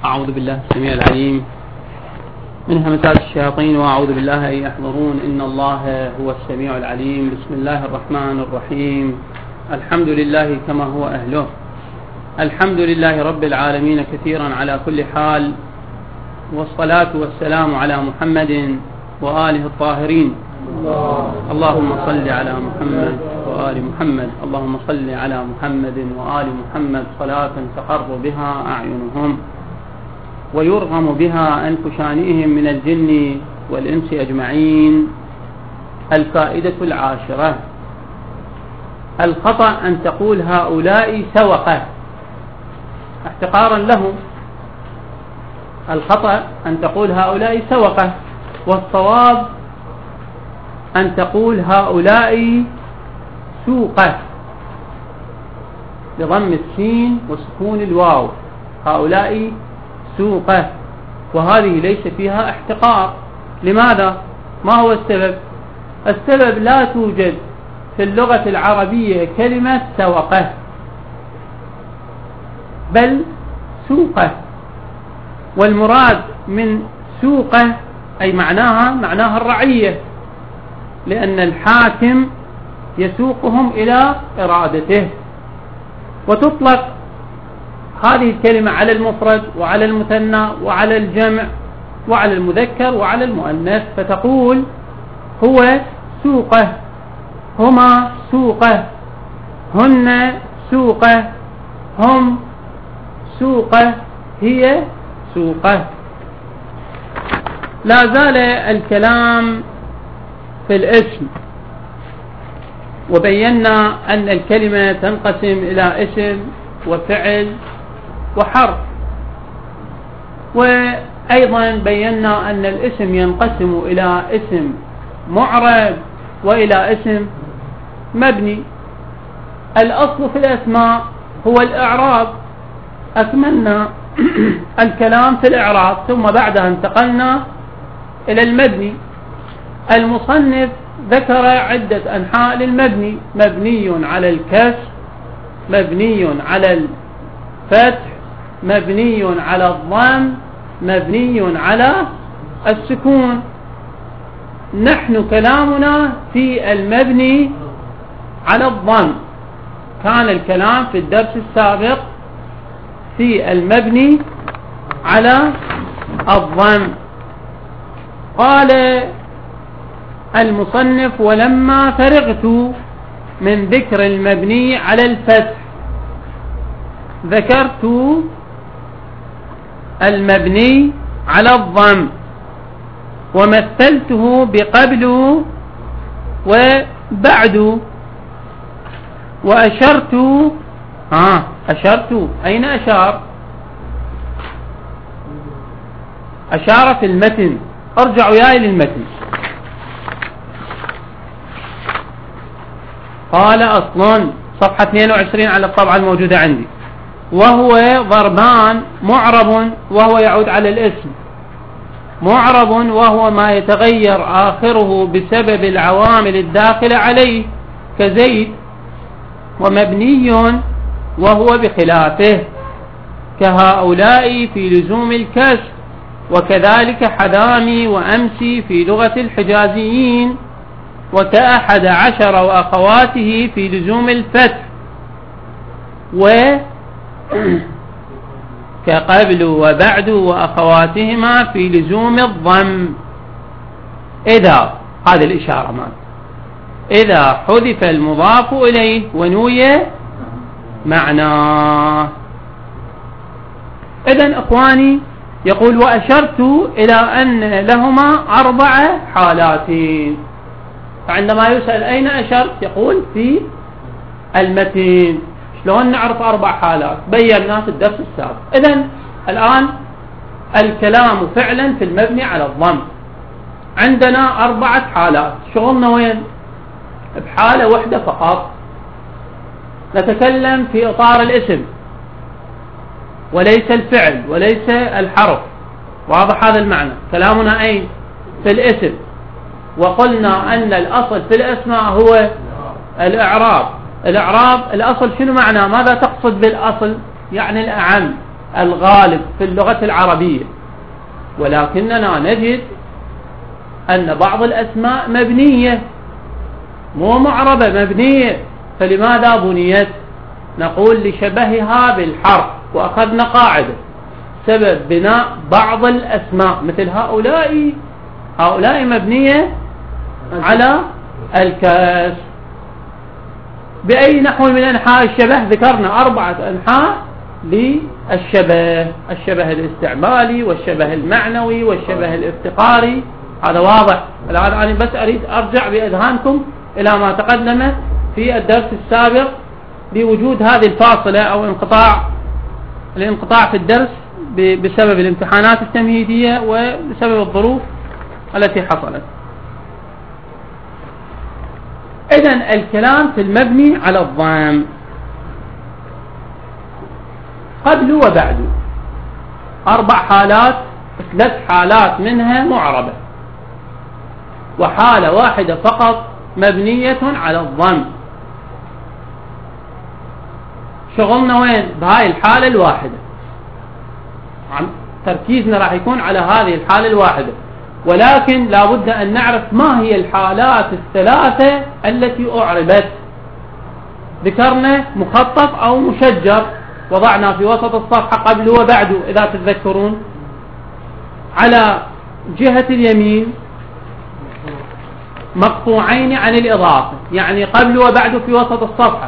أعوذ بالله السميع العليم من همزات الشياطين وأعوذ بالله أن يحضرون. إن الله هو السميع العليم. بسم الله الرحمن الرحيم. الحمد لله كما هو أهله. الحمد لله رب العالمين كثيرا على كل حال، والصلاة والسلام على محمد وآله الطاهرين. اللهم صل على محمد وآل محمد. اللهم صل على محمد وآل محمد صلاة تقر بها أعينهم ويرغم بها أنف شانئهم من الجن والإنس أجمعين. الفائدة العاشرة: الخطأ أن تقول هؤلاء سوقة احتقارا لهم. الخطأ أن تقول هؤلاء سوقة، والصواب أن تقول هؤلاء سوقة بضم السين وسكون الواو. هؤلاء سوقة، وهذه ليس فيها احتقار. لماذا؟ ما هو السبب؟ السبب لا توجد في اللغة العربية كلمة سوقة، بل سوقة، والمراد من سوقة أي معناها الرعية، لأن الحاكم يسوقهم إلى إرادته. وتطلق هذه الكلمة على المفرد وعلى المثنى وعلى الجمع وعلى المذكر وعلى المؤنث، فتقول هو سوقة، هما سوقة، هن سوقة، هم سوقة، هي سوقة. لا زال الكلام في الاسم، وبينا أن الكلمة تنقسم إلى اسم وفعل وحرف، وأيضا بينا أن الاسم ينقسم إلى اسم معرب وإلى اسم مبني. الأصل في الأسماء هو الإعراب. أكملنا الكلام في الإعراب، ثم بعدها انتقلنا إلى المبني. المصنف ذكر عدة أنحاء للمبني: مبني على الكسر، مبني على الفتح، مبني على الضم، مبني على السكون. نحن كلامنا في المبني على الضم. كان الكلام في الدرس السابق في المبني على الضم. قال المصنف: ولما فرغت من ذكر المبني على الفتح ذكرت المبني على الضم، ومثلته بقبل وبعد، وأشرت. أشرت أين أشار؟ أشار في المتن. ارجعوا ياي للمتن. قال أصلا صفحة 22 على الطبعة الموجودة عندي: وهو ضربان: معرب وهو يعود على الاسم، معرب وهو ما يتغير آخره بسبب العوامل الداخلة عليه كزيد، ومبني وهو بخلافه كهؤلاء في لزوم الكسر، وكذلك حذامي وأمسي في لغة الحجازيين، وكأحد عشر وأخواته في لزوم الفتح، كقبل وبعد وأخواتهما في لزوم الضم. إذا هذه الإشارة ما إذا حذف المضاف إليه ونوي معناه. إذن أخواني يقول: وأشرت إلى أن لهما 4 حالات. فعندما يسأل أين أشرت يقول في المتن. شلون نعرف 4 حالات؟ بينا في الدرس السابق. إذن الآن الكلام فعلا في المبني على الضم. عندنا 4 حالات. شغلنا وين؟ بحالة واحدة فقط. نتكلم في إطار الاسم وليس الفعل وليس الحرف. واضح هذا المعنى؟ كلامنا أين؟ في الاسم. وقلنا أن الأصل في الأسماء هو الإعراب. الإعراب الأصل شنو معناه؟ ماذا تقصد بالأصل؟ يعني الأعم. الغالب في اللغة العربية، ولكننا نجد أن بعض الأسماء مبنية مو معربة، مبنية. فلماذا بنيت؟ نقول لشبهها بالحرف، وأخذنا قاعدة سبب بناء بعض الأسماء مثل هؤلاء مبنية على الكسر. بأي نحو من أنحاء الشبه؟ ذكرنا 4 أنحاء للشبه: الشبه الاستعمالي، والشبه المعنوي، والشبه الافتقاري. هذا واضح. الآن أنا بس أريد أرجع بأذهانكم إلى ما تقدم في الدرس السابق بوجود هذه الفاصلة أو الانقطاع في الدرس بسبب الامتحانات التمهيدية وبسبب الظروف التي حصلت. إذن الكلام في المبني على الضم قبل وبعد 4 حالات، 3 حالات منها معربة، وحالة واحدة فقط مبنية على الضم. شغلنا وين؟ بهاي الحالة الواحدة، تركيزنا راح يكون على هذه الحالة الواحدة. ولكن لابد أن نعرف ما هي الحالات الثلاثة التي أعربت. ذكرنا مخطط أو مشجر، وضعنا في وسط الصفحة قبل وبعد إذا تتذكرون. على جهة اليمين مقطوعين عن الإضافة، يعني قبل وبعد في وسط الصفحة.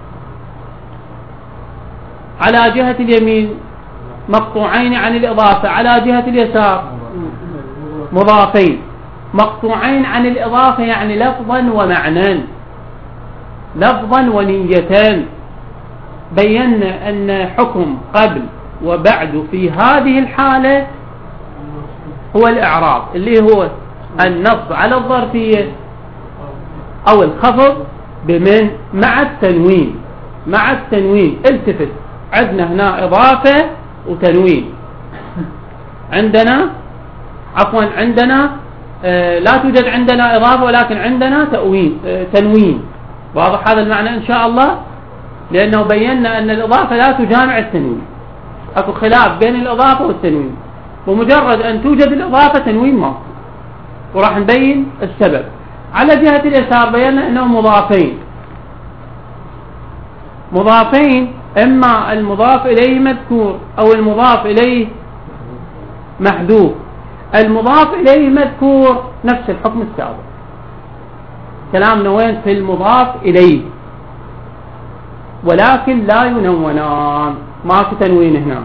على جهة اليمين مقطوعين عن الإضافة، على جهة اليسار مضافين. مقطوعين عن الإضافة يعني لفظا ومعنى، لفظا ونية. بينا أن حكم قبل وبعد في هذه الحالة هو الإعراب، اللي هو النصب على الظرفية أو الخفض بمن مع التنوين. مع التنوين، التفت، عندنا هنا إضافة وتنوين. عندنا لا توجد عندنا إضافة، ولكن عندنا تنوين. واضح هذا المعنى إن شاء الله؟ لأنه بينا أن الإضافة لا تجامع التنوين، أكو خلاف بين الإضافة والتنوين. ومجرد أن توجد الإضافة تنوين ما، وراح نبين السبب. على جهة اليسار بينا أنه مضافين، إما المضاف إليه مذكور أو المضاف إليه محذوف. المضاف إليه مذكور نفس الحكم السابق، كلامنا وين؟ في المضاف إليه، ولكن لا ينونان، ماكو تنوين هنا.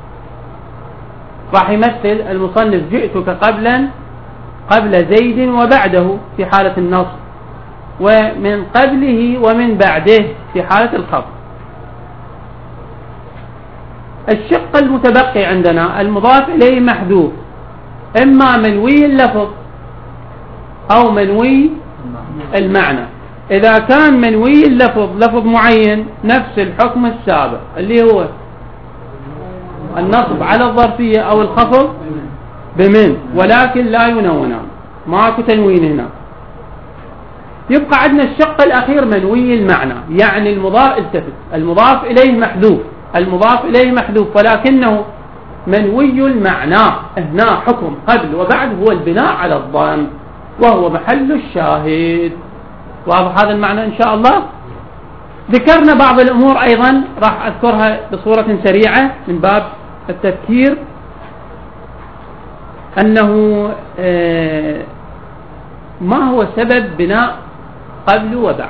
راح يمثل المصنف جئتك قبل زيد وبعده في حالة النصب، ومن قبله ومن بعده في حالة الخفض. الشق المتبقي عندنا المضاف إليه محذوف، إما منوي اللفظ أو منوي المعنى. إذا كان منوي اللفظ لفظ معين نفس الحكم السابق اللي هو النصب على الظرفية أو الخفض بمن، ولكن لا ينونان، ماكو تنوين هنا. يبقى عندنا الشق الأخير منوي المعنى، يعني المضاف إليه محذوف، ولكنه منوي المعنى. هنا حكم قبل وبعد هو البناء على الضم، وهو محل الشاهد. واضح هذا المعنى إن شاء الله؟ ذكرنا بعض الأمور أيضا راح أذكرها بصورة سريعة من باب التذكير، أنه ما هو سبب بناء قبل وبعد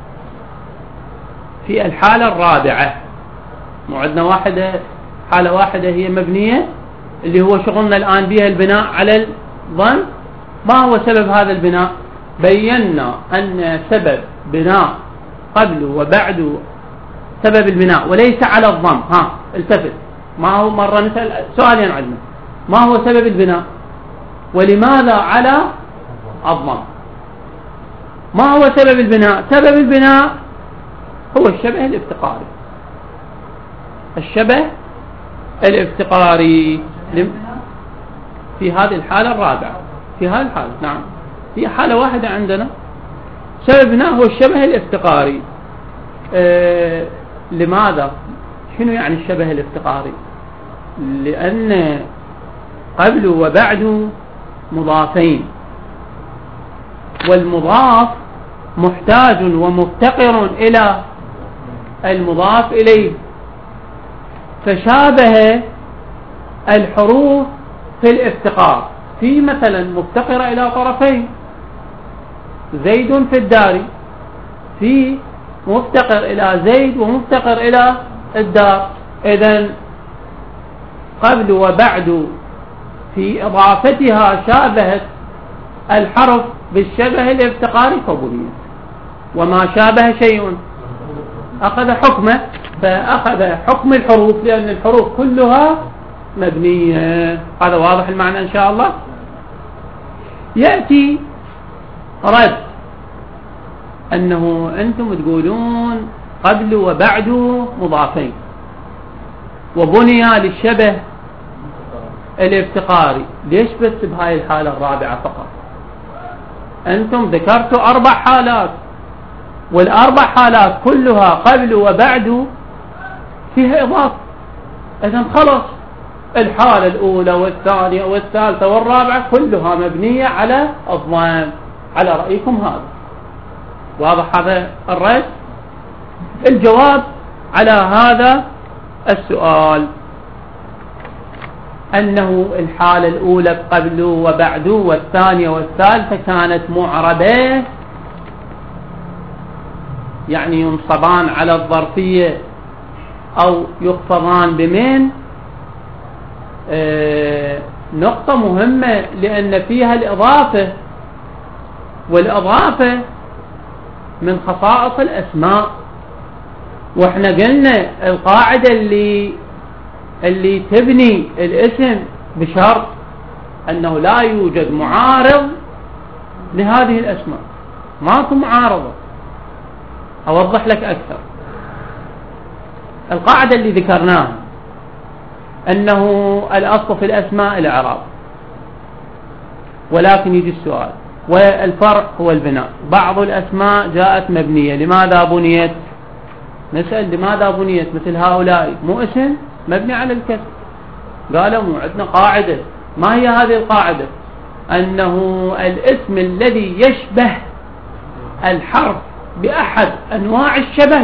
في الحالة الرابعة. عندنا حالة واحدة هي مبنية اللي هو شغلنا الآن بها البناء على الضم. ما هو سبب هذا البناء؟ بينا أن سبب بناء قبل وبعد سبب البناء وليس على الضم. التفت، ما هو مرة نسأل سؤالين عندنا، ما هو سبب البناء ولماذا على الضم؟ ما هو سبب البناء؟ سبب البناء هو الشبه الافتقاري. الشبه الافتقاري في هذه الحالة الرابعة. في هذه الحالة نعم، في حالة واحدة عندنا سببنا هو الشبه الافتقاري. لماذا؟ شنو يعني الشبه الافتقاري؟ لأن قبل وبعد مضافين، والمضاف محتاج ومفتقر إلى المضاف إليه، فشابه الحروف في الافتقار، في مثلا مفتقرة إلى طرفين، زيد في الدار، في مفتقر إلى زيد ومفتقر إلى الدار. إذن قبل وبعد في إضافتها شابهت الحرف بالشبه الافتقاري فبنيت، وما شابه شيء أخذ حكمه، فأخذ حكم الحروف لأن الحروف كلها مبنية. هذا واضح المعنى إن شاء الله. يأتي رد أنه أنتم تقولون قبل وبعد مضافين وبني للشبه الافتقاري، ليش بس بهاي الحالة الرابعة فقط؟ أنتم ذكرتوا 4 حالات، والأربع حالات كلها قبل وبعد فيها إضافة. إذن خلص الحالة الأولى والثانية والثالثة والرابعة كلها مبنية على الضم، على رأيكم هذا. واضح هذا الرد؟ الجواب على هذا السؤال أنه الحالة الأولى قبل وبعد والثانية والثالثة كانت معربة، يعني ينصبان على الظرفية أو يخفضان بمن. نقطة مهمة لأن فيها الإضافة، والإضافة من خصائص الأسماء، وإحنا قلنا القاعدة اللي تبني الاسم بشرط أنه لا يوجد معارض لهذه الأسماء، ماكو معارضة. أوضح لك أكثر. القاعدة اللي ذكرناها أنه الأصل في الأسماء الإعراب، ولكن يجي السؤال والفرق هو البناء. بعض الأسماء جاءت مبنية، لماذا بنيت؟ نسأل لماذا بنيت؟ مثل هؤلاء مو اسم مبني على الكسر، قالوا مو عندنا قاعدة. ما هي هذه القاعدة؟ أنه الاسم الذي يشبه الحرف بأحد أنواع الشبه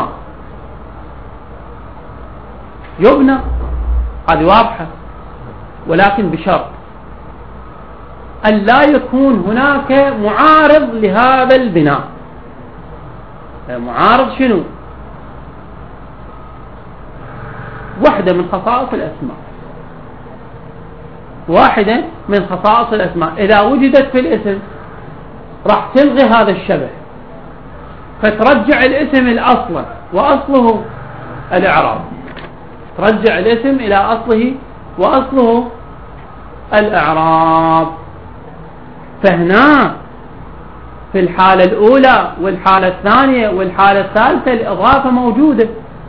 يبنى، هذه واضحة، ولكن بشرط أن لا يكون هناك معارض لهذا البناء. معارض شنو؟ واحدة من خصائص الأسماء، واحدة من خصائص الأسماء إذا وجدت في الاسم راح تلغي هذا الشبه، فترجع الاسم الأصل، وأصله الإعراب، ترجع الاسم إلى أصله وأصله الإعراب. فهنا في الحالة الأولى والحالة الثانية والحالة الثالثة الإضافة موجودة،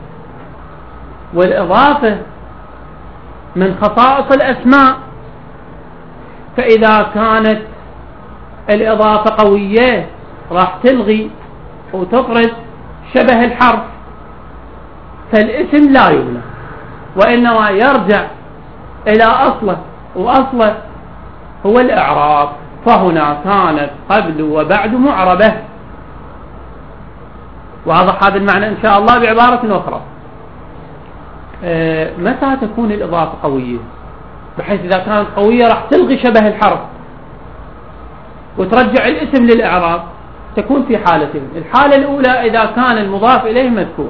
والإضافة من خصائص الأسماء، فإذا كانت الإضافة قوية راح تلغي وتطرد شبه الحرف، فالاسم لا يبنى وإنما يرجع إلى أصله، وأصله هو الإعراب. فهنا كانت قبل وبعد معربة. واضح هذا المعنى إن شاء الله بعبارة أخرى. متى تكون الإضافة قوية؟ بحيث إذا كانت قوية راح تلغي شبه الحرف وترجع الاسم للإعراب. تكون في حالتين. الحالة الأولى إذا كان المضاف إليه مذكور،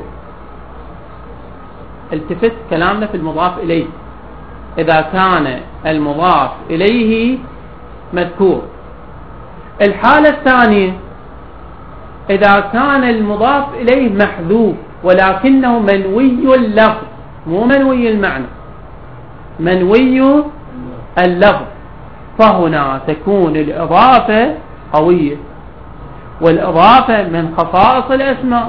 التفت كلامنا في المضاف إليه، إذا كان المضاف إليه مذكور. الحالة الثانية إذا كان المضاف إليه محذوف ولكنه منوي اللفظ، مو منوي المعنى، منوي اللفظ، فهنا تكون الإضافة قوية، والإضافة من خصائص الأسماء،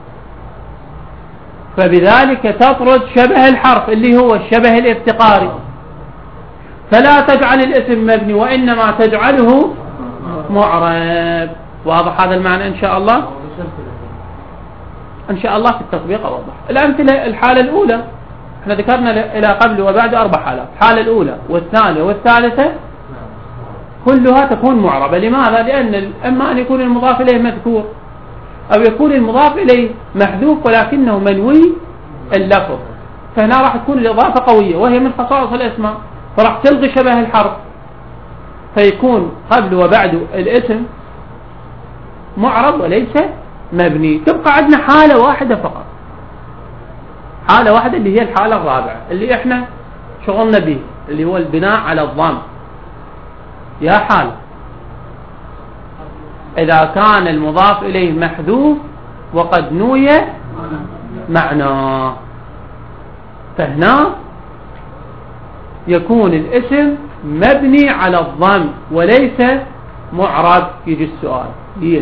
فبذلك تطرد شبه الحرف اللي هو الشبه الافتقاري، فلا تجعل الاسم مبني وإنما تجعله معرب. واضح هذا المعنى إن شاء الله؟ إن شاء الله في التطبيق أوضح. الأمثلة: الحالة الأولى احنا ذكرنا إلى قبل وبعد 4 حالات. الحالة الأولى والثانية والثالثة كلها تكون معربة. لماذا؟ لأن إما أن يكون المضاف إليه مذكور أو يكون المضاف إليه محذوف ولكنه منوي اللفظ، فهنا راح تكون الإضافة قوية وهي من خصائص الأسماء، فراح تلغي شبه الحرف فيكون قبل وبعد الاسم معرب وليس مبني. تبقى عندنا حالة واحدة فقط، حالة واحدة اللي هي الحالة الرابعة اللي احنا شغلنا به، اللي هو البناء على الضم. يا حال إذا كان المضاف إليه محذوف وقد نوي معناه، فهنا يكون الاسم مبني على الضم وليس معرب. يجي السؤال ليش؟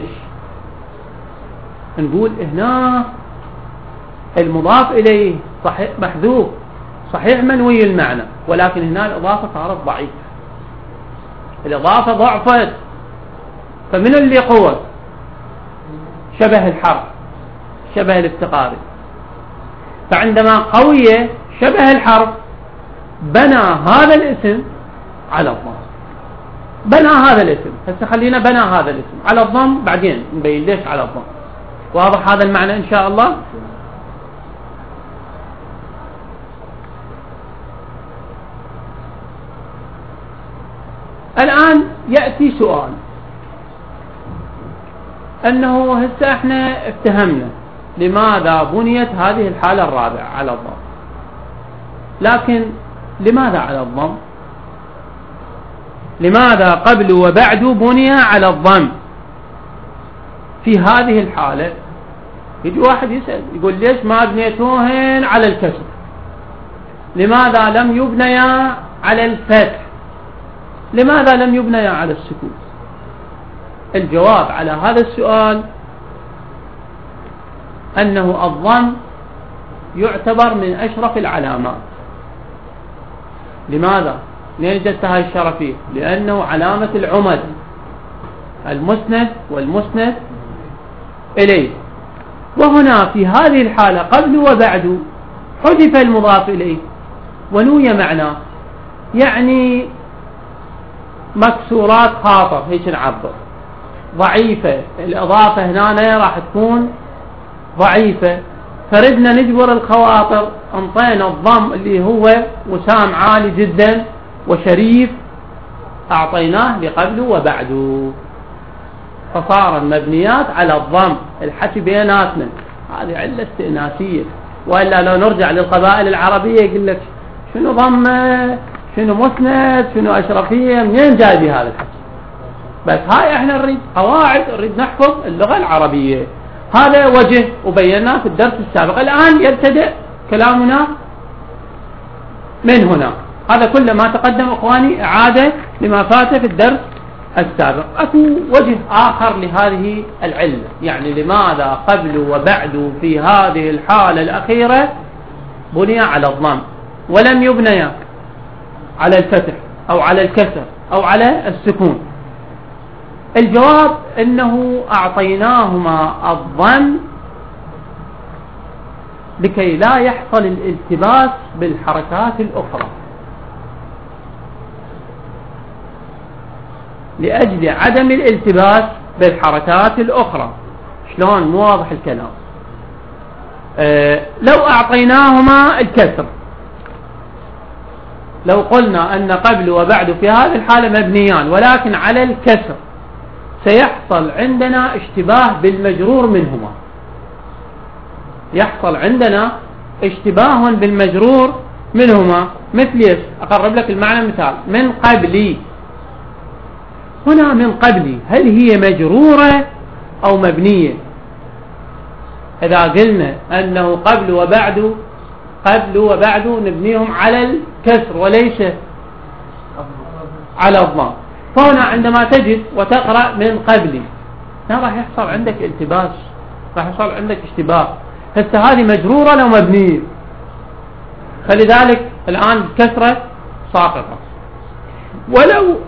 نقول هنا المضاف إليه صحيح محذوف صحيح منوي المعنى، ولكن هنا الإضافة صارت ضعيفة، الإضافة ضعفت، فمن اللي قوة؟ شبه الحرف، شبه الافتقاري. فعندما قوية شبه الحرف بنى هذا الاسم على الضم، بنى هذا الاسم. هسه خلينا بنى هذا الاسم على الضم، بعدين نبين ليش على الضم. واضح هذا المعنى إن شاء الله؟ الآن يأتي سؤال أنه هسه احنا افتهمنا لماذا بنيت هذه الحالة الرابعة على الضم، لكن لماذا على الضم؟ لماذا قبل وبعد بني على الضم في هذه الحالة؟ يجي واحد يسأل يقول ليش ما بنيتوهن على الكسر؟ لماذا لم يبنيا على الفتح؟ لماذا لم يبنيا على السكون؟ الجواب على هذا السؤال أنه الضم يعتبر من أشرف العلامات. لماذا؟ لين جدتها الشرفية؟ لأنه علامة العمد، المسند والمسند إليه. وهنا في هذه الحالة قبل وبعد حذف المضاف إليه ونوي معناه، يعني مكسورات خاطر، هيك نعبر، ضعيفة. الإضافة هنا راح تكون ضعيفة، فردنا نجبر الخواطر، انطينا الضم اللي هو وسام عالي جدا وشريف أعطيناه لقبل وبعد، فصار المبنيات على الضم. الحكي بيناتنا هذه علة استئناسية، وإلا لو نرجع للقبائل العربية يقول لك شنو ضمة، شنو مسند، شنو أشرفية، منين جاي بهذا الحكي؟ بس هاي احنا نريد قواعد، نريد نحفظ اللغة العربية. هذا وجه وبيناه في الدرس السابق. الآن يبتدئ كلامنا من هنا. هذا كل ما تقدم اخواني اعادة لما فات في الدرس السابق. اكو وجه اخر لهذه العلة، يعني لماذا قبل وبعد في هذه الحالة الاخيرة بني على الضم ولم يبني على الفتح او على الكسر او على السكون؟ الجواب انه اعطيناهما الضم لكي لا يحصل الالتباس بالحركات الاخرى، لأجل عدم الالتباس بالحركات الأخرى. شلون؟ مو واضح الكلام. لو أعطيناهما الكسر، لو قلنا أن قبل وبعد في هذه الحالة مبنيان ولكن على الكسر، سيحصل عندنا اشتباه بالمجرور منهما، يحصل عندنا اشتباه بالمجرور منهما. مثل ايش؟ أقرب لك المعنى مثال. من قبلي، هنا من قبلي هل هي مجرورة أو مبنية؟ إذا قلنا أنه قبل وبعد نبنيهم على الكسر وليس على الضم، فهنا عندما تجد وتقرأ من قبلي راح يحصل عندك التباس، راح يحصل عندك اشتباه. هسه هذه مجرورة لو مبنية، فلذلك الآن الكسرة ساقطة. ولو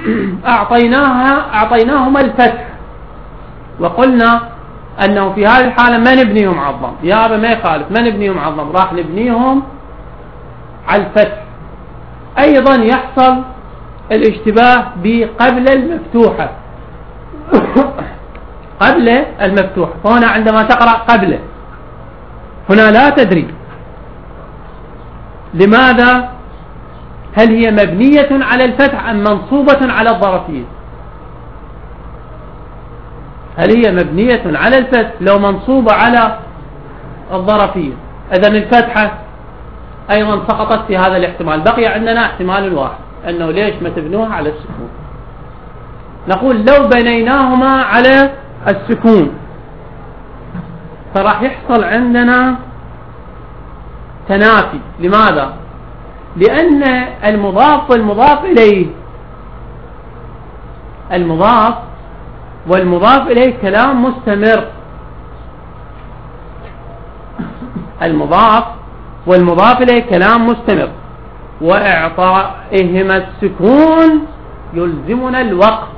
أعطيناهما الفتح وقلنا أنه في هذه الحالة ما نبنيهم على الضم، يا أبا ما يخالف ما نبنيهم على الضم، راح نبنيهم على الفتح أيضا يحصل الاشتباه بقبل المفتوحة. قبل المفتوحة، فهنا عندما تقرأ قبل هنا لا تدري لماذا، هل هي مبنية على الفتح أم منصوبة على الظرفية؟ هل هي مبنية على الفتح لو منصوبة على الظرفية؟ إذن الفتحة أيضا سقطت في هذا الاحتمال. بقي عندنا احتمال واحد، أنه ليش ما تبنوها على السكون؟ نقول لو بنيناهما على السكون فراح يحصل عندنا تنافي. لماذا؟ لأن المضاف والمضاف إليه، المضاف والمضاف إليه كلام مستمر. المضاف والمضاف إليه كلام مستمر، وإعطائهما السكون يلزمنا الوقت.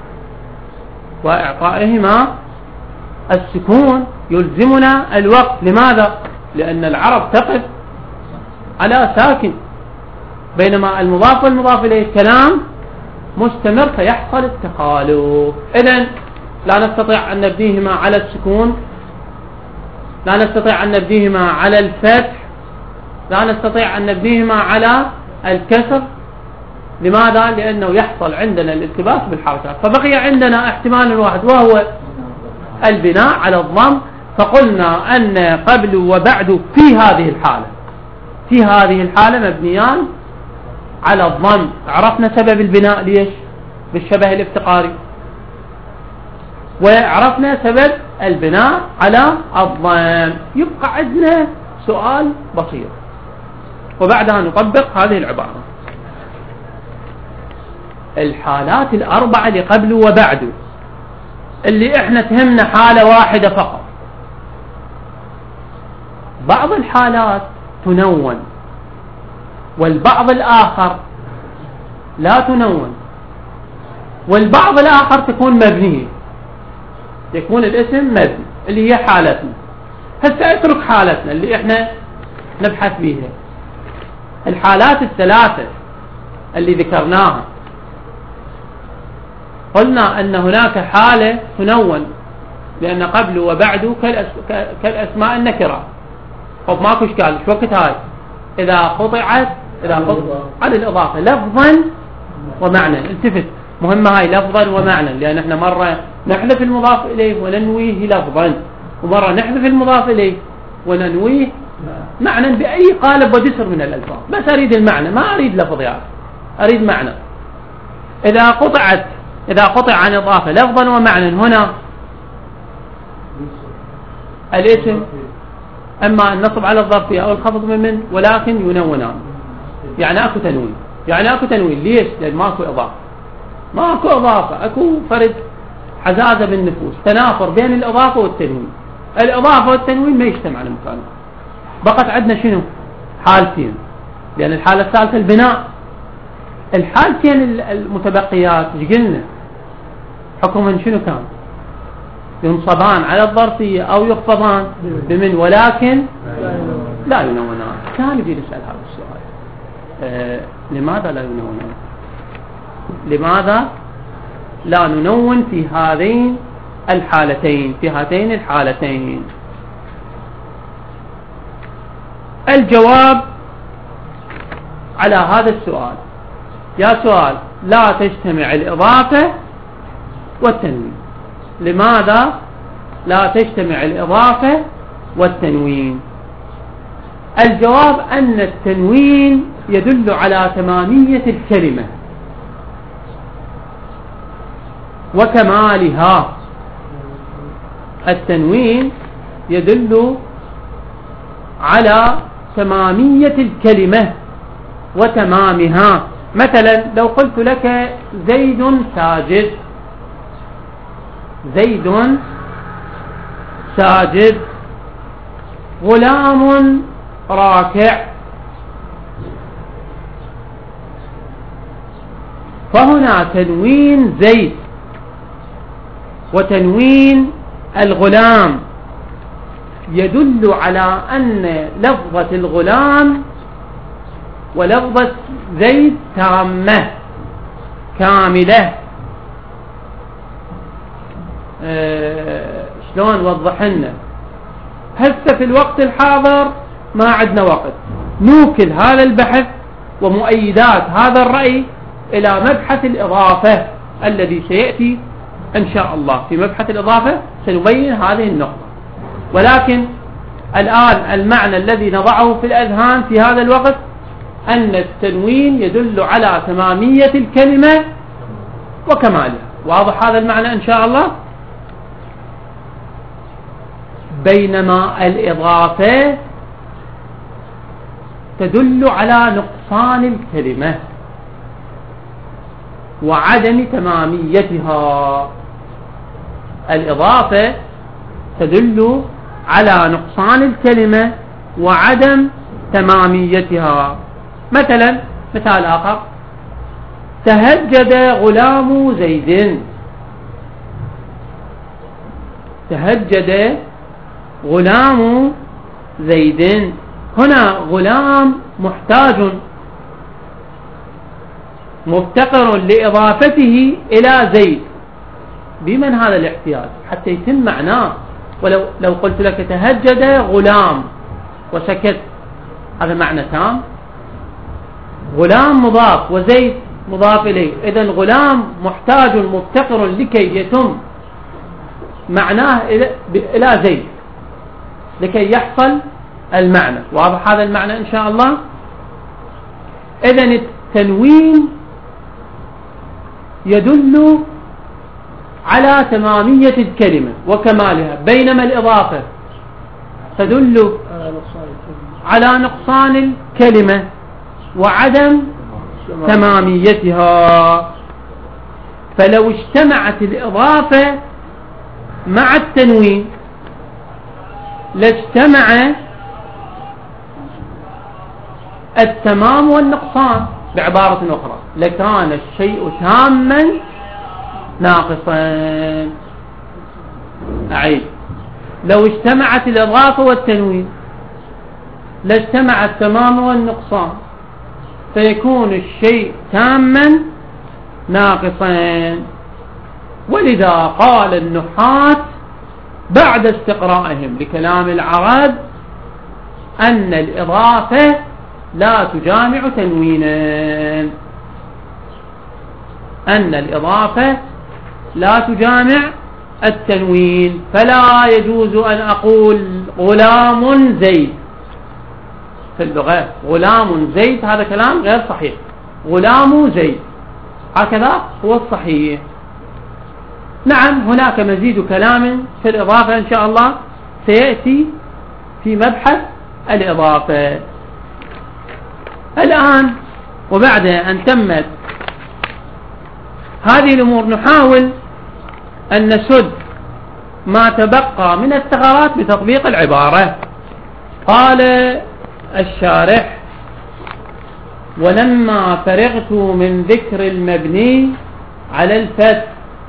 وإعطائهما السكون يلزمنا الوقت. لماذا؟ لأن العرب تقف على ساكن، بينما المضاف والمضاف إليه كلام مستمر فيحصل التخالف. إذن لا نستطيع أن نبنيهما على السكون، لا نستطيع أن نبنيهما على الفتح، لا نستطيع أن نبنيهما على الكسر. لماذا؟ لأنه يحصل عندنا الالتباس بالحركات. فبقي عندنا احتمال واحد وهو البناء على الضم. فقلنا أن قبل وبعد في هذه الحالة، في هذه الحالة مبنيان على الضم. عرفنا سبب البناء ليش؟ بالشبه الافتقاري. وعرفنا سبب البناء على الضم. يبقى عندنا سؤال بسيط وبعدها نطبق هذه العبارة. الحالات الأربعة لقبل وبعد اللي احنا تهمنا حالة واحدة فقط. بعض الحالات تنون والبعض الآخر لا تنون، والبعض الآخر تكون مبنية، يكون الاسم مبني اللي هي حالتنا. هسه اترك حالتنا اللي احنا نبحث بيها. الحالات الثلاثة اللي ذكرناها قلنا أن هناك حالة تنون لأن قبل وبعد كالأسماء النكرة. طب ماكو إشكال، شو وقت هاي؟ إذا قطعت على الإضافة لفظا ومعنى. التفت، مهمة هاي لفظا ومعنى، لأن احنا مرة نحذف المضاف إليه وننويه لفظا، ومرة نحذف المضاف إليه وننويه معنى بأي قالب ودسر من الألفاظ. بس أريد المعنى، ما أريد لفظ يعني، أريد معنى. إذا قطع عن إضافة لفظا ومعنى، هنا الاسم أما النصب على الظرفية أو الخفض من ولكن ينونان، يعني أكو تنوين. يعني أكو تنوين ليش؟ لأن ماكو إضافة، ماكو إضافة، أكو فرد حزازة بالنفوس، تنافر بين الإضافة والتنوين. الإضافة والتنوين ما يجتمع على مكانه. بقت عندنا شنو؟ حالتين، لأن الحالة الثالثة البناء. الحالتين المتبقيات ايش قلنا؟ حكم شنو كان؟ ينصبان على الظرفية أو يخفضان بمن ولكن لا ينونان. كان يجي نسأل هذا السؤال، لماذا لا ينونان؟ لماذا لا ننون في هذين الحالتين، في هاتين الحالتين؟ الجواب على هذا السؤال يا سؤال لا تجتمع الإضافة والتنوين. لماذا لا تجتمع الإضافة والتنوين؟ الجواب أن التنوين يدل على تمامية الكلمة وكمالها. التنوين يدل على تمامية الكلمة وتمامها. مثلا لو قلت لك زيد ساجد، زيد ساجد، غلام راكع، فهنا تنوين زيد وتنوين الغلام يدل على أن لفظة الغلام ولفظة زيد تامة كاملة. شلون وضح لنا؟ هسه في الوقت الحاضر ما عندنا وقت، نوكل هذا البحث ومؤيدات هذا الرأي إلى مبحث الإضافة الذي سيأتي إن شاء الله. في مبحث الإضافة سنبين هذه النقطة، ولكن الآن المعنى الذي نضعه في الأذهان في هذا الوقت أن التنوين يدل على تمامية الكلمة وكمالها. واضح هذا المعنى إن شاء الله؟ بينما الإضافة تدل على نقصان الكلمة وعدم تماميتها. الإضافة تدل على نقصان الكلمة وعدم تماميتها. مثلا مثال آخر: تهجد غلام زيد. تهجد غلام زيد، هنا غلام محتاج مفتقر لإضافته إلى زيد. بمن هذا الاحتياج حتى يتم معناه؟ ولو قلت لك تهجد غلام وسكت، هذا معنى تام. غلام مضاف وزيد مضاف إليه، إذن غلام محتاج مفتقر لكي يتم معناه إلى زيد لكي يحصل المعنى. واضح هذا المعنى إن شاء الله؟ إذن التنوين يدل على تمامية الكلمة وكمالها، بينما الإضافة تدل على نقصان الكلمة وعدم تماميتها. فلو اجتمعت الإضافة مع التنوين لاجتمع التمام والنقصان. بعبارة أخرى، لكان الشيء تاما ناقصا. أعيد: لو اجتمعت الإضافة والتنوين لاجتمع التمام والنقصان، فيكون الشيء تاما ناقصا. ولذا قال النحاة بعد استقرائهم لكلام العرب أن الإضافة لا تجامع تنوينا، أن الإضافة لا تجامع التنوين. فلا يجوز أن أقول غلام زيد في اللغة. غلام زيد هذا كلام غير صحيح. غلام زيد هكذا هو الصحيح. نعم هناك مزيد كلام في الإضافة إن شاء الله سيأتي في مبحث الإضافة. الآن وبعد أن تمت هذه الأمور نحاول أن نسد ما تبقى من الثغرات بتطبيق العبارة. قال الشارح: ولما فرغت من ذكر المبني على الفتح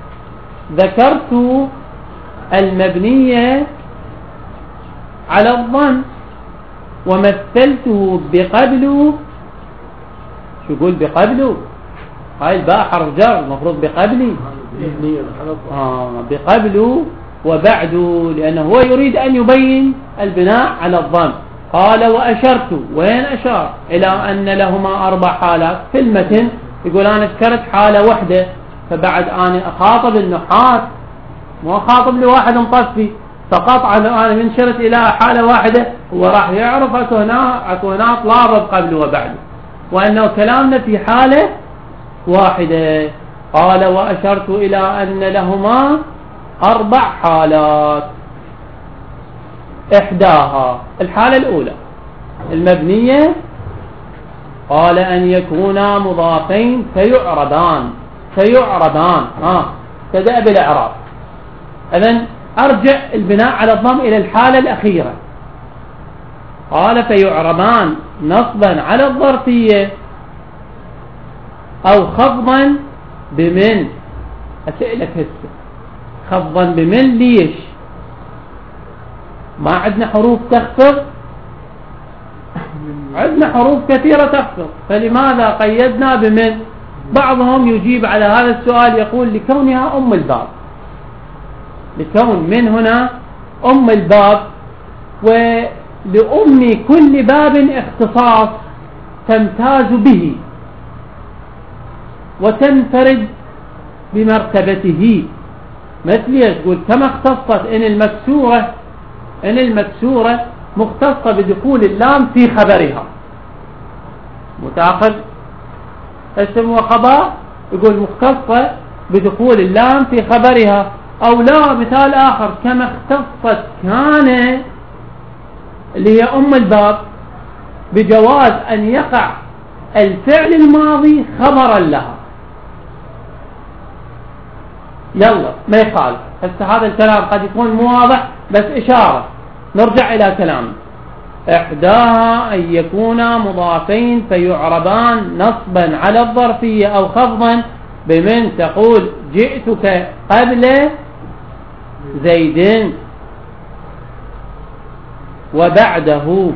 ذكرت المبني على الضم ومثلته بقبل. شو يقول بقبل؟ هاي الباء حرف جر، المفروض بقبل بقبل وبعد، لأنه هو يريد أن يبين البناء على الضم. قال: وأشرت. وين أشار؟ إلى أن لهما 4 حالات في المتن. يقول أنا ذكرت حالة واحدة، فبعد أنا أخاطب النحاة مو أخاطب لواحد مطفي فقط. أنا من شرت إلى حالة واحدة، هو راح يعرف أكو هنا طلابة قبل وبعد، وأنه كلامنا في حالة واحدة. قال: وأشرت إلى أن لهما 4 حالات. إحداها الحالة الأولى المبنية، قال أن يكونا مضافين فيعربان. تبدأ بالإعراب. إذن أرجع البناء على الضم إلى الحالة الأخيرة. قال: فيعربان نصبا على الظرفية أو خفضا بمن. أسألك هسه خفضا بمن ليش؟ ما عندنا حروف تخفض عندنا حروف كثيرة تخفض، فلماذا قيدنا بمن؟ بعضهم يجيب على هذا السؤال يقول لكونها أم الباب، لكون من هنا أم الباب، ولأم كل باب اختصاص تمتاز به وتنفرد بمرتبته. مثل يقول كما اختصت إن المكسورة مختصة بدخول اللام في خبرها، متأخذ اسم وخبر، يقول مختصة بدخول اللام في خبرها. أو لا، مثال آخر كما اختصت كان اللي هي أم الباب بجواز أن يقع الفعل الماضي خبرا لها. يلا ما يخالف، هذا الكلام قد يكون مو واضح بس إشارة. نرجع إلى كلام إحداها أن يكونا مضافين فيعربان نصبا على الظرفية أو خفضا بمن تقول جئتك قبل زيد وبعده.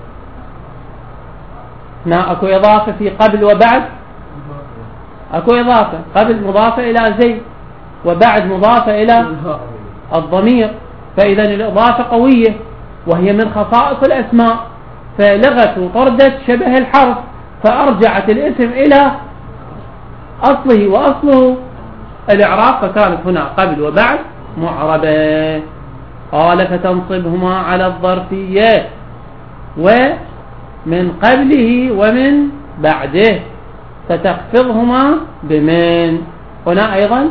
هنا أكو إضافة في قبل وبعد، أكو إضافة، قبل مضافة إلى زيد وبعد مضافة إلى الضمير، فإذا الإضافة قوية وهي من خصائص الأسماء، فلغت وطردت شبه الحرف فأرجعت الاسم إلى أصله، وأصله الإعراب، فكانت هنا قبل وبعد معربة. قال فتنصبهما على الظرفية ومن قبله ومن بعده، فتخفضهما بمن. هنا أيضا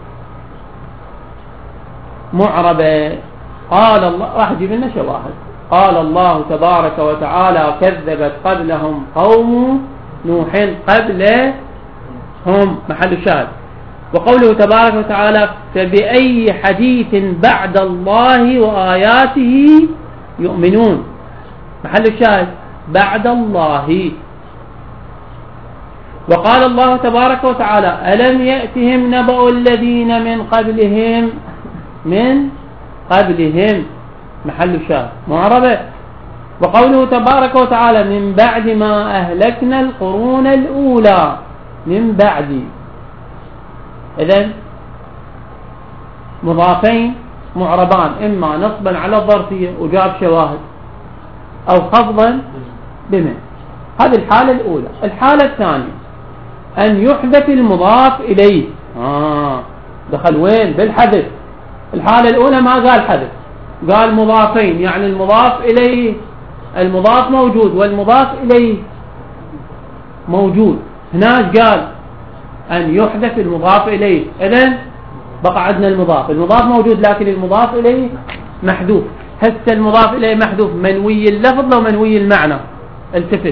معربة. قال الله، راح يجيب لنا شواهد. قال الله تبارك وتعالى كذبت قبلهم قوم نوح، قبلهم محل الشاهد. وقوله تبارك وتعالى فبأي حديث بعد الله وآياته يؤمنون، محل الشاهد بعد الله. وقال الله تبارك وتعالى ألم يأتهم نبأ الذين من قبلهم، من قبلهم محل الشاهد معربة. وقوله تبارك وتعالى من بعد ما أهلكنا القرون الأولى، من بعد، إذن مضافين معربان إما نصبا على الظرفية وجاب شواهد أو خفضا بمن. هذه الحالة الأولى. الحالة الثانية أن يحذف المضاف إليه. دخل وين؟ بالحذف. الحالة الأولى ما قال حذف، قال مضافين، يعني المضاف إليه، المضاف موجود والمضاف إليه موجود. هنا قال أن يحذف المضاف إليه، إذن بقى عندنا المضاف موجود لكن المضاف إليه محذوف. هسه المضاف إليه محذوف منوي اللفظ لو منوي المعنى. التفت،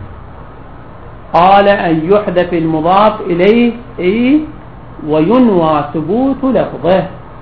قال أن يحذف المضاف إليه وينوى ثبوت لفظه.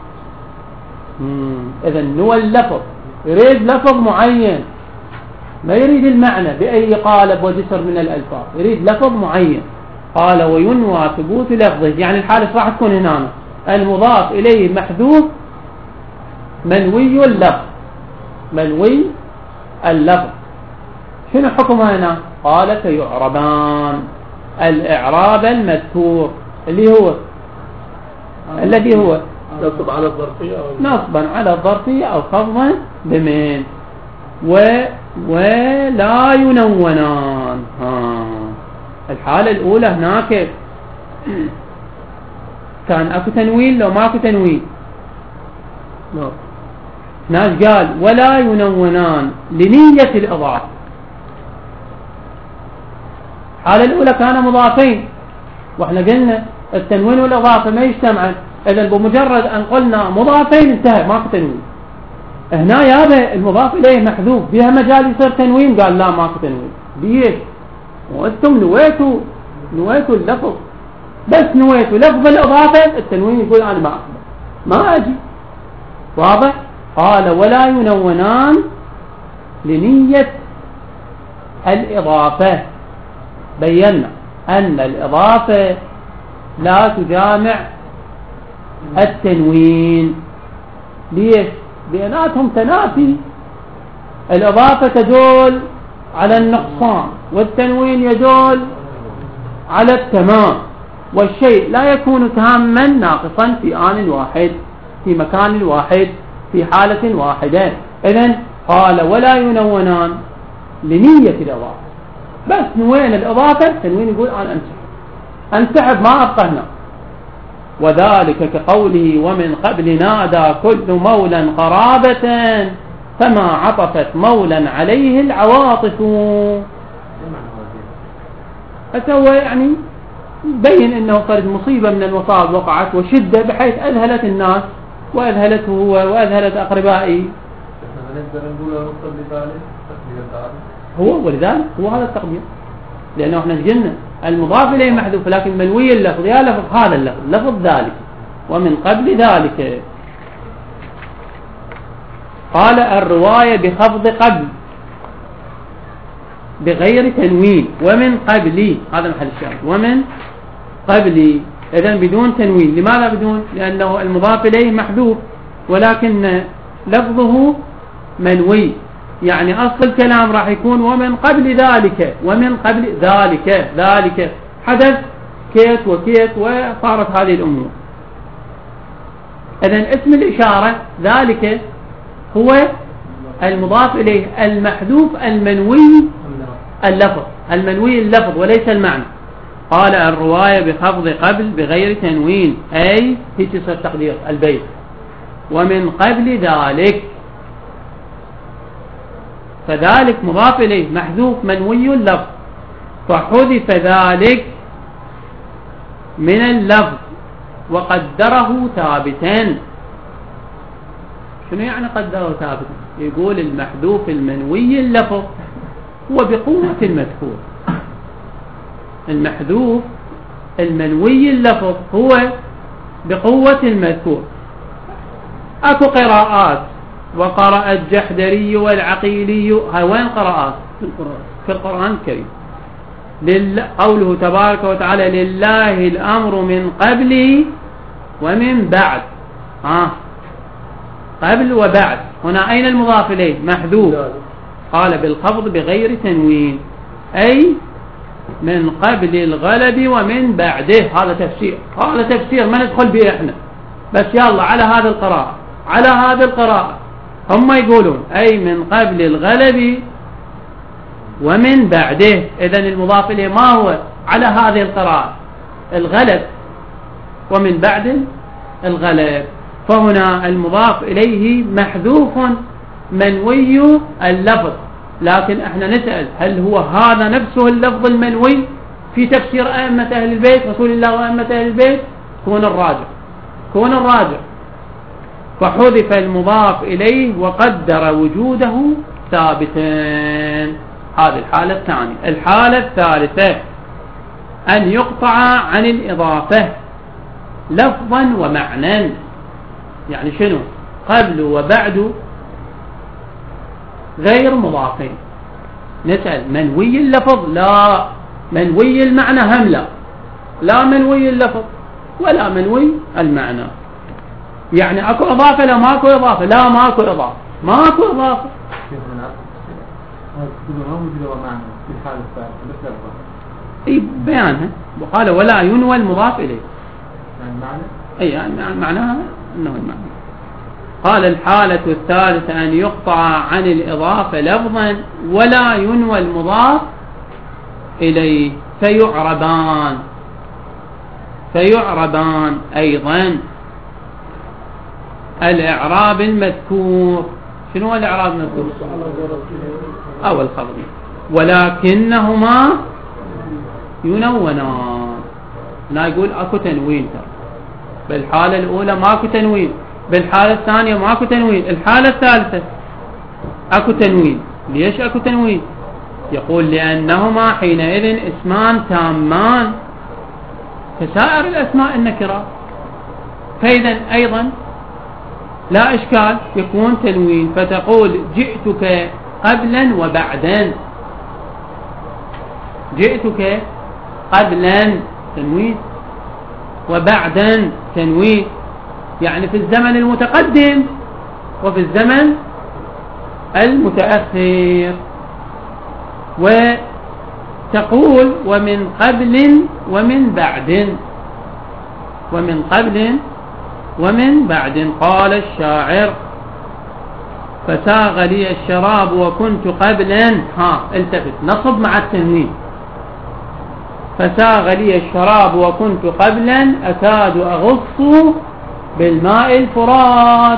إذن نوى اللفظ، يريد لفظ معين، ما يريد المعنى بأي قالب وجسر من الألفاظ، يريد لفظ معين. قال وينوى ثبوت لفظه، يعني الحالة راح تكون هنا المضاف إليه محذوف منوي اللفظ، منوي اللفظ. شنو حكمها هنا؟ قال فيعربان. الإعراب المذكور اللي هو الذي هو نصبا على الظرفية أو خفضا بمن ولا ينونان. الحالة الأولى هناك كان أكو تنوين لو ما أكو تنوين، ناس قال ولا ينونان لنية الإضافة. الحالة الأولى كان مضافين، وإحنا قلنا التنوين والإضافة ما يجتمعن، إذن بمجرد أن قلنا مضافين انتهى ماكو تنوين. هنا يابا المضاف إليه محذوف، بها مجال يصير تنوين، قال لا ماكو تنوين. بيه وأنتم نويتوا اللفظ، بس نويتوا لفظ الإضافة، التنوين يقول أنا ما أجي. واضح؟ قال ولا ينونان لنية الإضافة. بينا أن الإضافة لا تجامع التنوين. ليش؟ بيناتهم تنافي. الإضافة تدل على النقصان، والتنوين يدل على التمام، والشيء لا يكون تاما ناقصا في آن واحد، في مكان واحد، في حالة واحدة. إذن قال ولا ينونان لنية الإضافة، بس نوين الإضافة التنوين يقول أنا أنسحب ما أبقى هنا. وذلك كقوله ومن قبل نادى كل مولا قرابة فما عطفت مولا عليه العواطف. فسوى يعني بين أنه صارت مصيبة من المصائب وقعت وشدة بحيث أذهلت الناس وأذهلته هو وأذهلت أقربائي. هو ولذلك هو هذا التقدير، لأنه احنا قلنا المضاف إليه محذوف، لكن منوي اللفظ يا لفظ هذا اللفظ لفظ ذلك ومن قبل ذلك. قال الرواية بخفض قبل بغير تنوين ومن قبل، هذا محل الشاهد ومن قبل، إذن بدون تنوين. لماذا بدون؟ لأنه المضاف إليه محذوف ولكن لفظه منوي، يعني أصل الكلام راح يكون ومن قبل ذلك، ومن قبل ذلك، ذلك حدث كيت وكيت وصارت هذه الأمور. إذن اسم الإشارة ذلك هو المضاف إليه المحذوف المنوي اللفظ، المنوي اللفظ وليس المعنى. قال الرواية بخفض قبل بغير تنوين، أي في تصير تقدير البيت ومن قبل ذلك، فذلك مضاف إليه محذوف منوي اللفظ فحذف ذلك من اللفظ وقدره ثابتا. شنو يعني قدره ثابتا؟ يقول المحذوف المنوي اللفظ هو بقوة المذكور، المحذوف المنوي اللفظ هو بقوة المذكور. أكو قراءات وقرأ الجحدري والعقيلي، هاي وين قراءات؟ في القرآن الكريم. قوله تبارك وتعالى لله الأمر من قبل ومن بعد، قبل وبعد، هنا أين المضاف إليه؟ محذوف. قال بالخفض بغير تنوين، أي من قبل الغلب ومن بعده. هذا تفسير، هذا تفسير ما ندخل به احنا، بس يلا على هذا القراءة، على هذا القراءة هم يقولون أي من قبل الغلب ومن بعده. إذن المضاف إليه ما هو على هذه القراءة؟ الغلب ومن بعد الغلب. فهنا المضاف إليه محذوف منوي اللفظ، لكن احنا نسأل هل هو هذا نفسه اللفظ المنوي في تفسير أئمة أهل البيت رسول الله وأئمة أهل البيت؟ كون الراجع، كون الراجع. فحذف المضاف إليه وقدر وجوده ثابتا. هذه الحالة الثانية. الحالة الثالثة أن يقطع عن الإضافة لفظا ومعنى. يعني شنو؟ قبل وبعد غير مضافين. نسأل منوي اللفظ؟ لا. منوي المعنى هم لا. لا منوي اللفظ ولا منوي المعنى. يعني اكو اضافه؟ لا ماكو اضافه. لا ماكو اضافه، ماكو اضافه. اي بيانها. وقال ولا ينوى المضاف اليه، اي يعني معناها انه المعنى. قال الحالة الثالثة أن يقطع عن الإضافة لفظا ولا ينوى المضاف إليه فيعربان. فيعربان أيضا الإعراب المذكور. شنو هو الإعراب المذكور؟ أو الخفض. ولكنهما ينونان. لا يقول أكو تنوين، بالحالة الأولى ماكو تنوين، بالحالة الثانية ماكو تنوين، الحالة الثالثة أكو تنوين. ليش أكو تنوين؟ يقول لأنهما حينئذ اسمان تامان كسائر الأسماء النكرة، فإذا أيضا لا إشكال يكون تنوين. فتقول جئتك قبلا وبعدا، جئتك قبلا تنوين وبعدا تنوين، يعني في الزمن المتقدم وفي الزمن المتأخر. وتقول ومن قبل ومن بعد، ومن قبل ومن بعد. قال الشاعر فساغ لي الشراب وكنت قبلا، التفت نصب مع التنوين، فساغ لي الشراب وكنت قبلا أكاد أغص بالماء الفرات.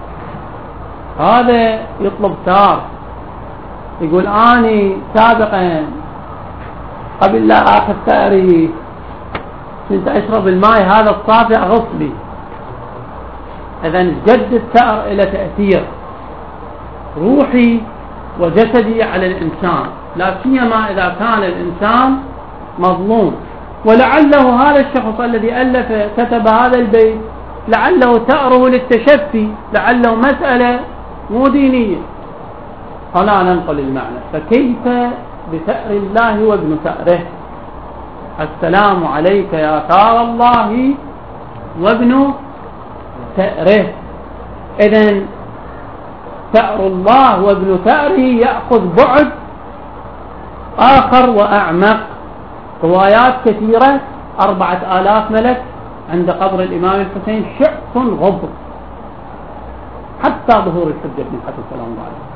هذا يطلب ثار، يقول أني سابقا قبل لا آخذ ثاري كنت أشرب الماء هذا الصافي أغص به. إذن جد الثأر إلى تأثير روحي وجسدي على الإنسان، لا سيما إذا كان الإنسان مظلوم. ولعله هذا الشخص الذي ألف كتب هذا البيت لعله ثأره للتشفي، لعله مسألة مو دينية. هنا ننقل المعنى. فكيف بثأر الله وابن ثأره؟ السلام عليك يا ثار الله وابن ثأره. إذن ثأر الله وابن ثأره يأخذ بعد آخر وأعمق. روايات كثيرة 4000 ملك عند قبر الإمام الحسين، شعث غبر حتى ظهور الحجة بن الحسن سلام الله عليه.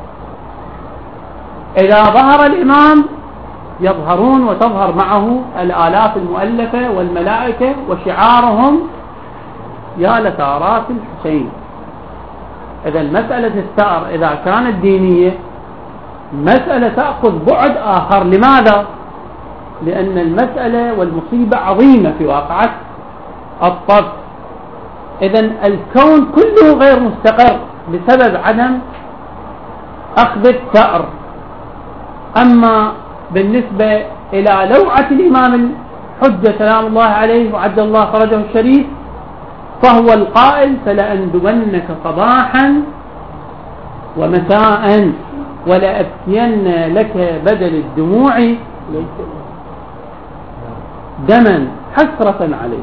إذا ظهر الإمام يظهرون وتظهر معه الآلاف المؤلفة والملائكة وشعارهم يا لثارات الحسين. إذا مسألة الثأر إذا كانت دينية مسألة تأخذ بعد آخر. لماذا؟ لأن المسألة والمصيبة عظيمة في واقعة الطب. إذا الكون كله غير مستقر بسبب عدم أخذ الثأر. أما بالنسبة إلى لوعة الإمام الحجة سلام الله عليه وعجل الله فرجه الشريف فهو القائل فلأندبنك صباحا ومساء ولأبكين لك بدل الدموع دما حسرة عليك،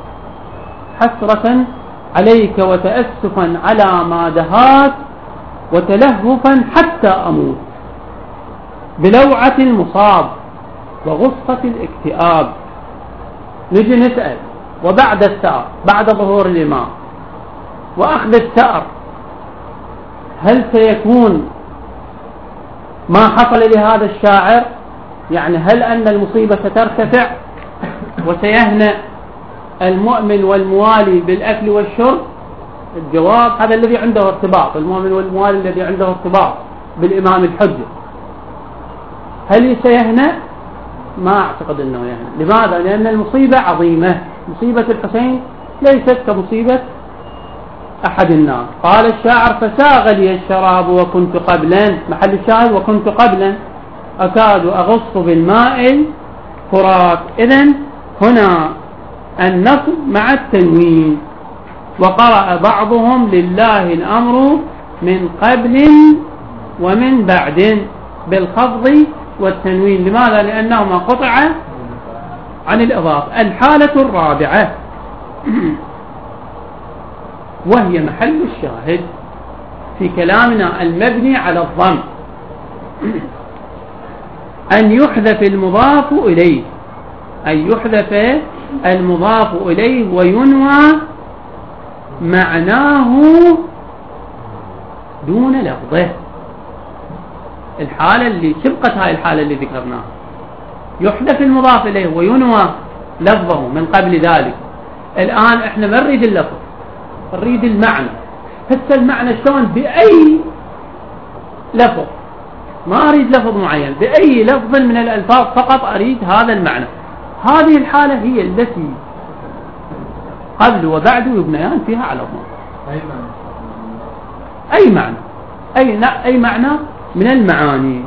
حسرة عليك وتأسفا على ما دهات وتلهفا حتى أموت بلوعة المصاب وغصة الاكتئاب. نجي نسأل وبعد الثأر بعد ظهور الإمام وأخذ الثأر هل سيكون ما حصل لهذا الشاعر؟ يعني هل أن المصيبة سترتفع وسيهنأ المؤمن والموالي بالأكل والشرب؟ الجواب هذا الذي عنده ارتباط، المؤمن والموالي الذي عنده ارتباط بالإمام الحجة هل سيهنأ؟ ما أعتقد أنه يهنأ. لماذا؟ لأن المصيبة عظيمة. مصيبة الحسين ليست كمصيبة أحد الناس. قال الشاعر فساغ لي الشراب وكنت قبلا، محل الشاهد وكنت قبلا أكاد أغص بالماء فرات. إذن هنا النصب مع التنوين. وقرأ بعضهم لله الأمر من قبل ومن بعد بالخفض والتنوين. لماذا؟ لأنهما قطع عن الإضافة. الحالة الرابعة وهي محل الشاهد في كلامنا المبني على الضم أن يحذف المضاف إليه، أن يحذف المضاف إليه وينوى معناه دون لفظه. الحالة اللي سبقت هاي الحالة اللي ذكرناها يحذف المضاف إليه وينوى لفظه من قبل ذلك. الآن احنا ما نريد اللفظ، نريد المعنى. هسه المعنى شلون؟ بأي لفظ، ما أريد لفظ معين، بأي لفظ من الألفاظ فقط أريد هذا المعنى. هذه الحالة هي التي قبل وبعد يبنيان فيها على الضم. أي معنى من المعاني.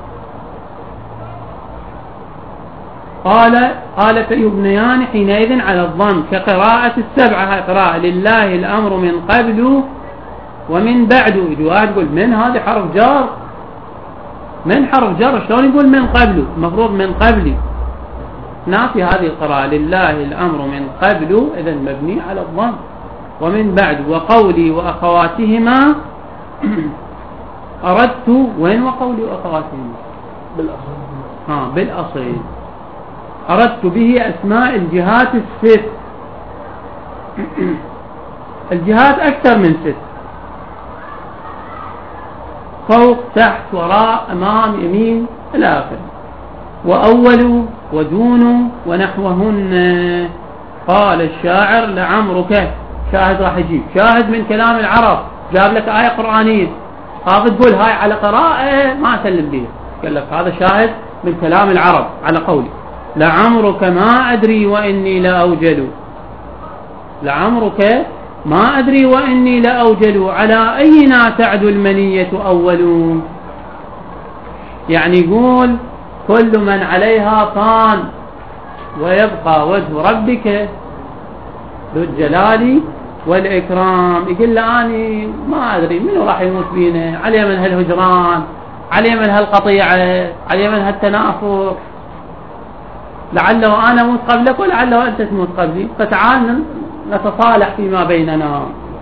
قال فيبنيان حينئذ على الضم كقراءة السبعة. هاي قراءة لله الأمر من قبل ومن بعد. يجي واحد يقول من هذه حرف جار، من حرف جار شلون يقول من قبل؟ المفروض من قبل. نافي هذه القراءة لله الأمر من قبل إذا مبني على الضم ومن بعد. وقولي وأخواتهما أردت وين وقولي وأخواتهما؟ بالأصيل. أردت به أسماء الجهات الست. الجهات أكثر من 6: فوق، تحت، وراء، أمام، يمين إلى آخره. وأول ودون ونحوهن. قال الشاعر: لعمرك. شاهد راح يجيب شاهد من كلام العرب، جاب لك آية قرآنية، قاعد تقول هاي على قراءة ما أسلم بها، قال لك هذا شاهد من كلام العرب على قولي: لعمرك ما أدري وإني لأوجل. لعمرك ما أدري وإني لأوجل، على أينا تعدو المنية أول. يعني يقول كل من عليها فان ويبقى وجه ربك ذو الجلال والإكرام. يقول له أنا ما أدري منو راح يموت بينا، علي من هالهجران، علي من هالقطيعة، علي من هالتنافر، لعله أنا أموت قبلك ولعله أنت تموت قبلي، فتعال نتصالح فيما بيننا.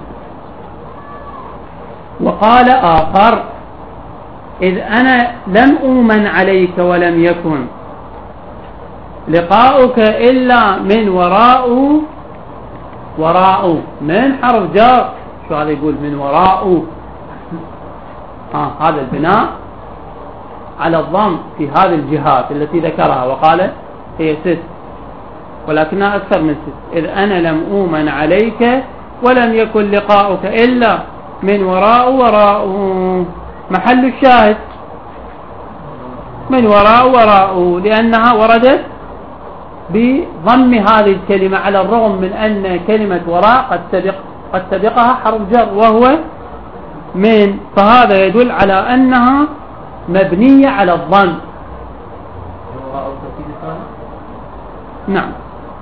وقال آخر: إذ أنا لم أؤمن عليك ولم يكن لقاؤك إلا من وراء. وراء من حرف جار. شو هذا يقول من وراء؟ هذا البناء على الضم في هذه الجهات التي ذكرها، وقال هي 6 ولكنها أكثر من 6. إذ أنا لم أؤمن عليك ولم يكن لقاؤك إلا من وراء. محل الشاهد من وراء، لأنها وردت بضم هذه الكلمة، على الرغم من أن كلمة وراء قد سبقها حرف جر وهو من، فهذا يدل على أنها مبنية على الضم. نعم.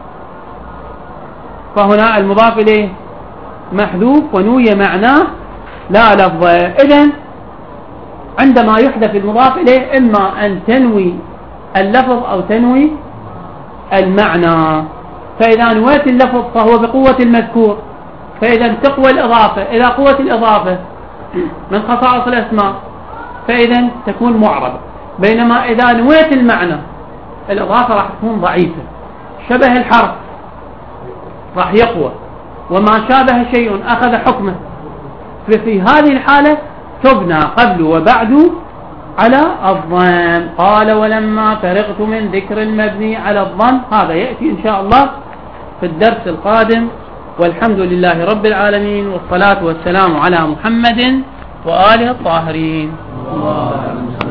فهنا المضاف إليه محذوف ونوي معناه لا لفظه. إذن عندما يحدث المضاف إليه إما أن تنوي اللفظ أو تنوي المعنى، فإذا نويت اللفظ فهو بقوة المذكور، فإذا تقوى الإضافة إلى قوة الإضافة من خصائص الأسماء، فإذا تكون معربة. بينما إذا نويت المعنى الإضافة راح تكون ضعيفة، شبه الحرف راح يقوى، وما شابه شيء أخذ حكمه، ففي هذه الحالة تبنى قبل وبعد على الضم. قال: ولما فرغت من ذكر المبني على الضم. هذا يأتي إن شاء الله في الدرس القادم، والحمد لله رب العالمين، والصلاة والسلام على محمد وآله الطاهرين.